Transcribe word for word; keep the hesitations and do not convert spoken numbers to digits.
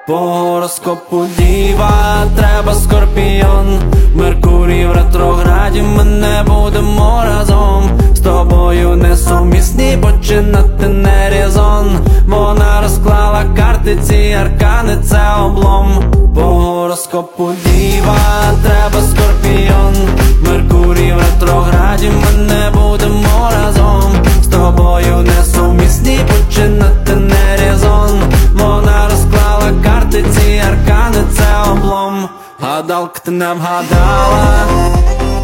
По гороскопу діва, треба скорпіон. Меркурій в ретрограді, ми не будемо разом. З тобою несумісні, починати не резон. Вона розклала карти, ці аркани, це облом. По гороскопу діва, треба скорпіон. Меркурій в ретрограді, ми не будемо разом. З тобою несумісні, починати не резон. Вона розклала карти, ці аркани, це облом. Гадалка, ти не вгадала,